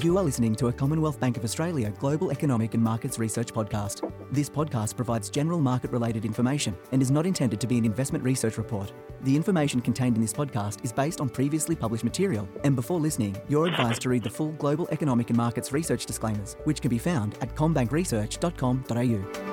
You are listening to a Commonwealth Bank of Australia Global Economic and Markets Research podcast. This podcast provides general market-related information and is not intended to be an investment research report. The information contained in this podcast is based on previously published material, and before listening, you're advised to read the full Global Economic and Markets Research disclaimers, which can be found at commbankresearch.com.au.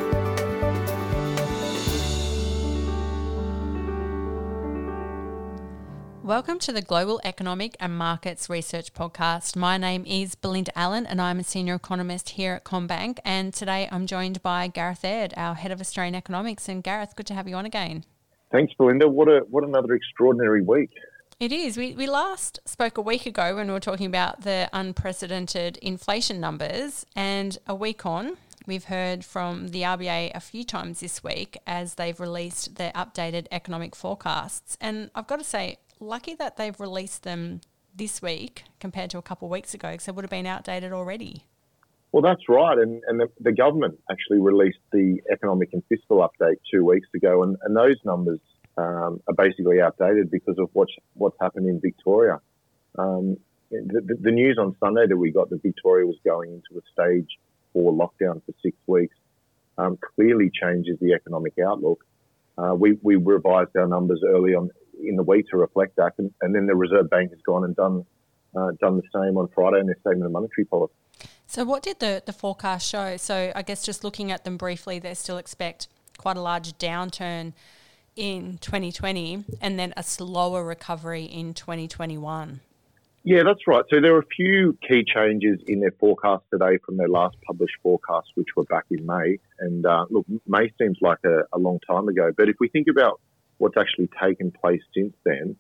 Welcome to the Global Economic and Markets Research Podcast. My name is Belinda Allen and I'm a Senior Economist here at CommBank, and today I'm joined by Gareth Aird, our Head of Australian Economics. And Gareth, good to have you on again. Thanks, Belinda. What another extraordinary week. It is. We last spoke a week ago when we were talking about the unprecedented inflation numbers, and a week on, we've heard from the RBA a few times this week as they've released their updated economic forecasts. And I've got to say, lucky that they've released them this week compared to a couple of weeks ago, because they would have been outdated already. Well, that's right. And the government actually released the economic and fiscal update 2 weeks ago, and those numbers are basically outdated because of what's happened in Victoria. The news on Sunday that we got that Victoria was going into a stage 4 lockdown for 6 weeks clearly changes the economic outlook. We revised our numbers early on in the week to reflect that, and then the Reserve Bank has gone and done the same on Friday in their statement of monetary policy. So what did the forecast show? So I guess just looking at them briefly, they still expect quite a large downturn in 2020 and then a slower recovery in 2021. Yeah, that's right. So there are a few key changes in their forecast today from their last published forecast, which were back in May. And look, May seems like a long time ago, but if we think about what's actually taken place since then,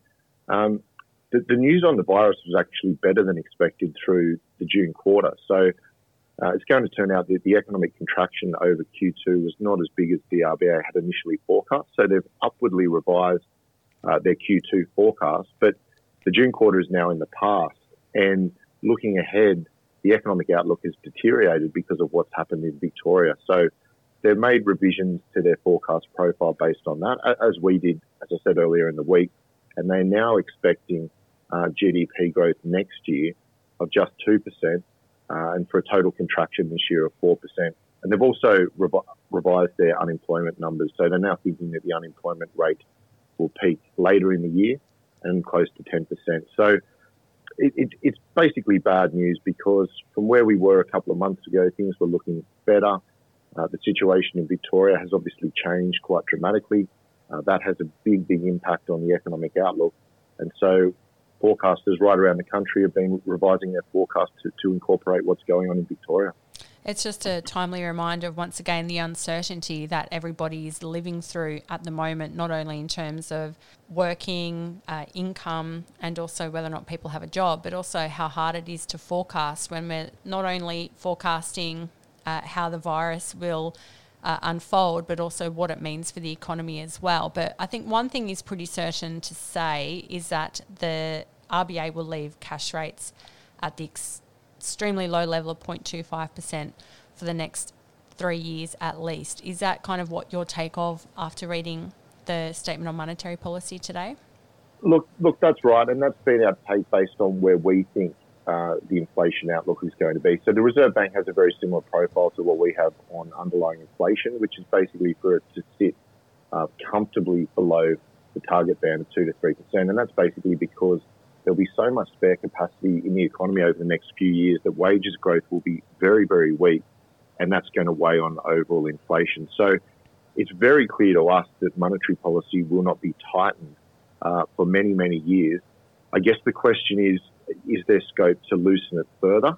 the news on the virus was actually better than expected through the June quarter. So it's going to turn out that the economic contraction over Q2 was not as big as the RBA had initially forecast. So they've upwardly revised their Q2 forecast, but the June quarter is now in the past. And looking ahead, the economic outlook has deteriorated because of what's happened in Victoria. So they've made revisions to their forecast profile based on that, as we did, as I said earlier in the week. And they're now expecting GDP growth next year of just 2%, and for a total contraction this year of 4%. And they've also revised their unemployment numbers. So they're now thinking that the unemployment rate will peak later in the year and close to 10%. So it's basically bad news, because from where we were a couple of months ago, things were looking better. The situation in Victoria has obviously changed quite dramatically. That has a big impact on the economic outlook. And so forecasters right around the country have been revising their forecast to incorporate what's going on in Victoria. It's just a timely reminder of, once again, the uncertainty that everybody is living through at the moment, not only in terms of working, income, and also whether or not people have a job, but also how hard it is to forecast when we're not only forecasting how the virus will unfold, but also what it means for the economy as well. But I think one thing is pretty certain to say is that the RBA will leave cash rates at the extremely low level of 0.25% for the next 3 years at least. Is that kind of what your take of after reading the statement on monetary policy today? Look, that's right, and that's been our take based on where we think the inflation outlook is going to be. So the Reserve Bank has a very similar profile to what we have on underlying inflation, which is basically for it to sit comfortably below the target band of 2 to 3%. And that's basically because there'll be so much spare capacity in the economy over the next few years that wages growth will be very, very weak, and that's going to weigh on overall inflation. So it's very clear to us that monetary policy will not be tightened for many, many years. I guess the question is there scope to loosen it further?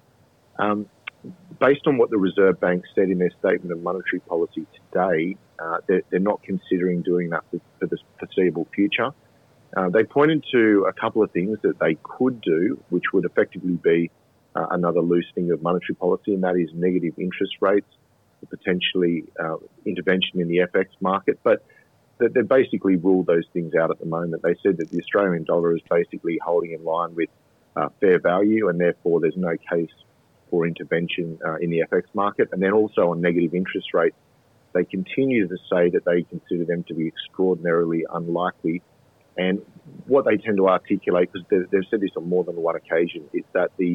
Based on what the Reserve Bank said in their statement of monetary policy today, they're not considering doing that for the foreseeable future. They pointed to a couple of things that they could do, which would effectively be another loosening of monetary policy, and that is negative interest rates, potentially intervention in the FX market. But they basically ruled those things out at the moment. They said that the Australian dollar is basically holding in line with fair value, and therefore there's no case for intervention in the FX market. And then also on negative interest rates, they continue to say that they consider them to be extraordinarily unlikely. And what they tend to articulate, because they've said this on more than one occasion, is that the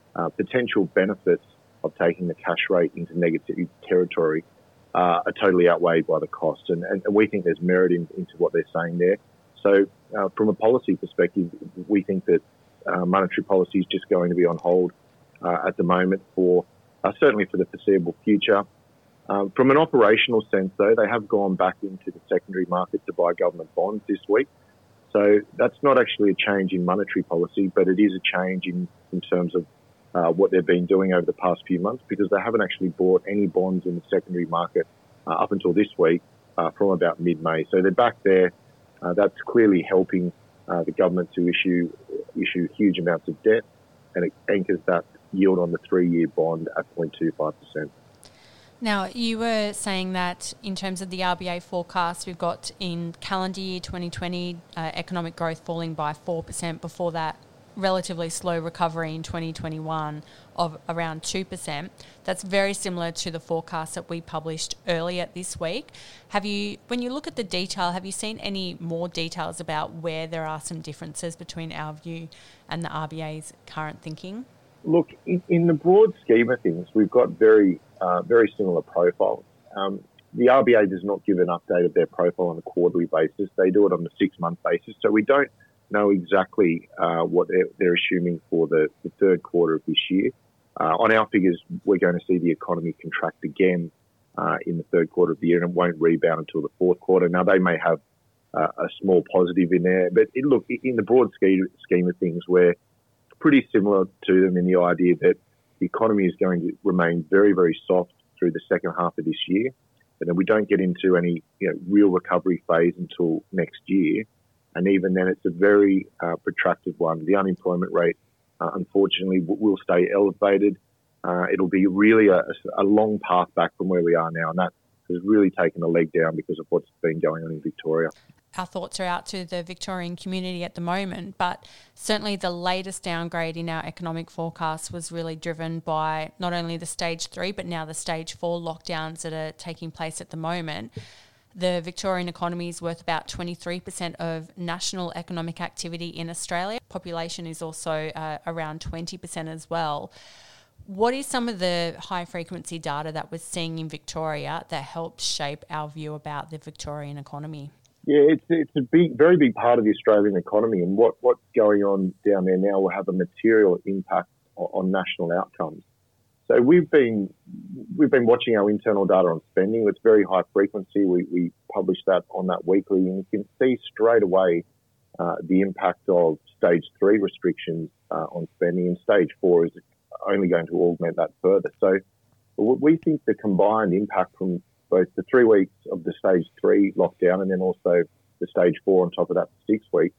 potential benefits of taking the cash rate into negative territory are totally outweighed by the cost. And we think there's merit into what they're saying there. So from a policy perspective, we think that monetary policy is just going to be on hold at the moment for certainly for the foreseeable future. From an operational sense, though, they have gone back into the secondary market to buy government bonds this week. So that's not actually a change in monetary policy, but it is a change in terms of what they've been doing over the past few months, because they haven't actually bought any bonds in the secondary market up until this week from about mid-May. So they're back there. That's clearly helping the government to issue huge amounts of debt, and it anchors that yield on the 3-year bond at 0.25%. Now, you were saying that in terms of the RBA forecast, we've got in calendar year 2020 economic growth falling by 4%. Before that, relatively slow recovery in 2021 of around 2%. That's very similar to the forecast that we published earlier this week. When you look at the detail, have you seen any more details about where there are some differences between our view and the RBA's current thinking? Look, in the broad scheme of things, we've got very similar profiles. The RBA does not give an update of their profile on a quarterly basis. They do it on a 6-month basis. So we don't know exactly what they're assuming for the third quarter of this year. On our figures, we're going to see the economy contract again in the third quarter of the year, and it won't rebound until the fourth quarter. Now, they may have a small positive in there, but look, in the broad scheme of things, we're pretty similar to them in the idea that the economy is going to remain very, very soft through the second half of this year, and then we don't get into any real recovery phase until next year. And even then, it's a very protracted one. The unemployment rate, unfortunately, will stay elevated. It'll be really a long path back from where we are now, and that has really taken a leg down because of what's been going on in Victoria. Our thoughts are out to the Victorian community at the moment, but certainly the latest downgrade in our economic forecast was really driven by not only the stage 3, but now the stage 4 lockdowns that are taking place at the moment. The Victorian economy is worth about 23% of national economic activity in Australia. Population is also around 20% as well. What is some of the high-frequency data that we're seeing in Victoria that helps shape our view about the Victorian economy? Yeah, it's a very big part of the Australian economy, and what's going on down there now will have a material impact on national outcomes. So we've been watching our internal data on spending. It's very high frequency. We publish that on that weekly, and you can see straight away the impact of stage 3 restrictions on spending, and stage 4 is only going to augment that further. So we think the combined impact from both the 3 weeks of the stage 3 lockdown and then also the stage 4 on top of that for 6 weeks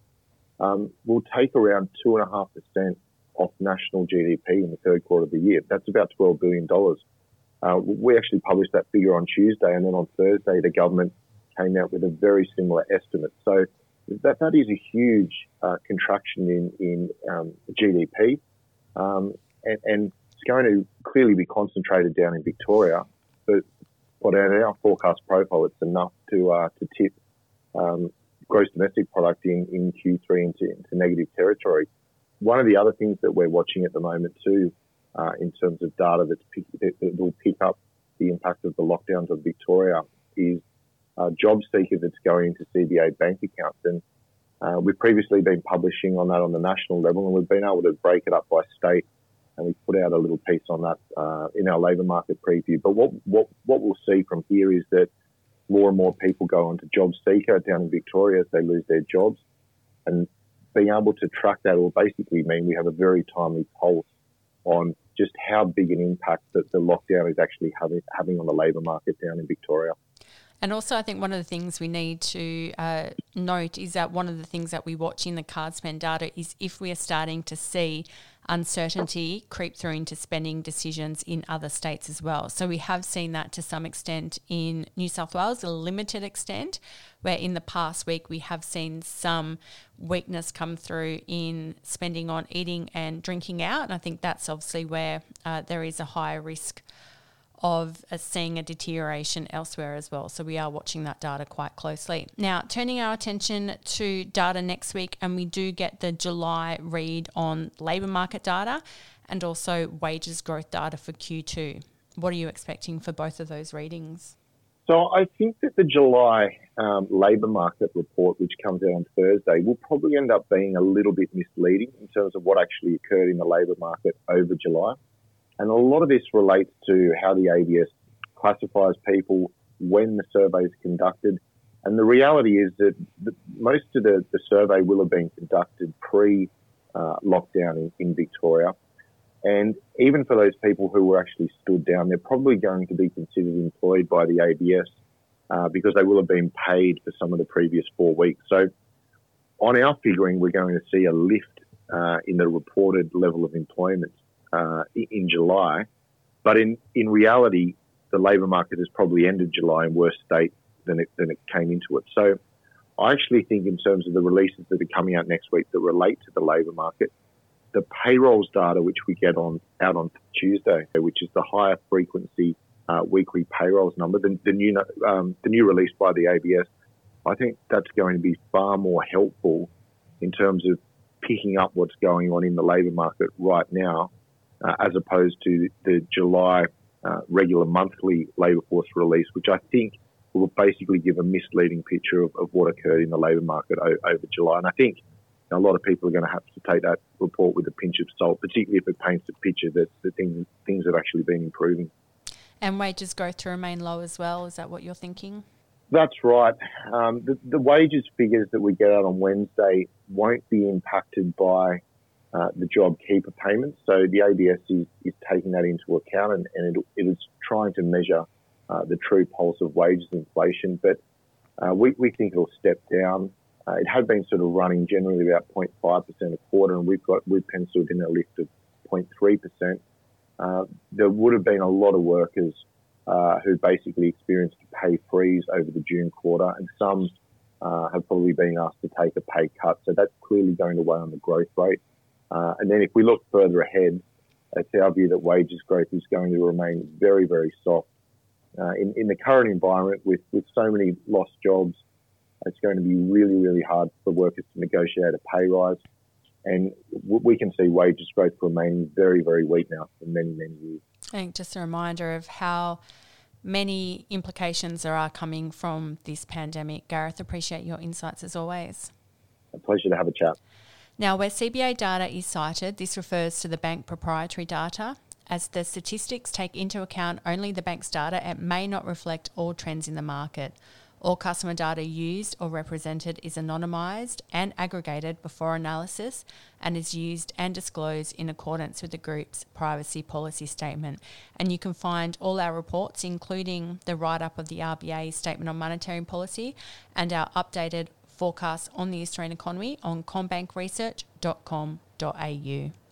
will take around 2.5% off national GDP in the third quarter of the year. That's about $12 billion. We actually published that figure on Tuesday, and then on Thursday the government came out with a very similar estimate. So that is a huge contraction in GDP, and it's going to clearly be concentrated down in Victoria. But at our forecast profile, it's enough to tip gross domestic product in Q3 into negative territory. One of the other things that we're watching at the moment too, in terms of data that will pick up the impact of the lockdowns of Victoria, is job seeker that's going into CBA bank accounts. And we've previously been publishing on that on the national level, and we've been able to break it up by state, and we put out a little piece on that in our labour market preview. But what we'll see from here is that more and more people go onto job seeker down in Victoria as they lose their jobs, and being able to track that will basically mean we have a very timely pulse on just how big an impact that the lockdown is actually having on the labour market down in Victoria. And also, I think one of the things we need to note is that one of the things that we watch in the card spend data is if we are starting to see uncertainty creep through into spending decisions in other states as well. So we have seen that to some extent in New South Wales, a limited extent, where in the past week we have seen some weakness come through in spending on eating and drinking out. And I think that's obviously where there is a higher risk of seeing a deterioration elsewhere as well. So we are watching that data quite closely. Now, turning our attention to data next week, and we do get the July read on labour market data. and also wages growth data for Q2. What are you expecting for both of those readings? So I think that the July labour market report, which comes out on Thursday, will probably end up being a little bit misleading in terms of what actually occurred in the labour market over July. And a lot of this relates to how the ABS classifies people when the survey is conducted. And the reality is that most of the survey will have been conducted pre-lockdown in Victoria. And even for those people who were actually stood down, they're probably going to be considered employed by the ABS because they will have been paid for some of the previous 4 weeks. So on our figuring, we're going to see a lift in the reported level of employment in July. But in reality, the labour market has probably ended July in worse state than it came into it. So I actually think in terms of the releases that are coming out next week that relate to the labour market, the payrolls data, which we get out on Tuesday, which is the higher frequency weekly payrolls number, the new release by the ABS, I think that's going to be far more helpful in terms of picking up what's going on in the labour market right now, as opposed to the July regular monthly labour force release, which I think will basically give a misleading picture of what occurred in the labour market over July. And I think a lot of people are going to have to take that report with a pinch of salt, particularly if it paints a picture that things have actually been improving. And wages growth to remain low as well. Is that what you're thinking? That's right. The wages figures that we get out on Wednesday won't be impacted by the JobKeeper payments. So the ABS is taking that into account and it is trying to measure the true pulse of wages inflation. But we think it'll step down. It had been sort of running generally about 0.5% a quarter, and we've penciled in a lift of 0.3%. There would have been a lot of workers who basically experienced a pay freeze over the June quarter, and some have probably been asked to take a pay cut. So that's clearly going to weigh on the growth rate. And then if we look further ahead, it's our view that wages growth is going to remain very, very soft. In the current environment with so many lost jobs, it's going to be really, really hard for workers to negotiate a pay rise. And we can see wages growth remaining very, very weak now for many, many years. I think just a reminder of how many implications there are coming from this pandemic. Gareth, appreciate your insights as always. A pleasure to have a chat. Now, where CBA data is cited, this refers to the bank proprietary data. As the statistics take into account only the bank's data, it may not reflect all trends in the market. All customer data used or represented is anonymised and aggregated before analysis and is used and disclosed in accordance with the group's privacy policy statement. And you can find all our reports, including the write-up of the RBA Statement on Monetary Policy and our updated forecast on the Australian economy on commbankresearch.com.au.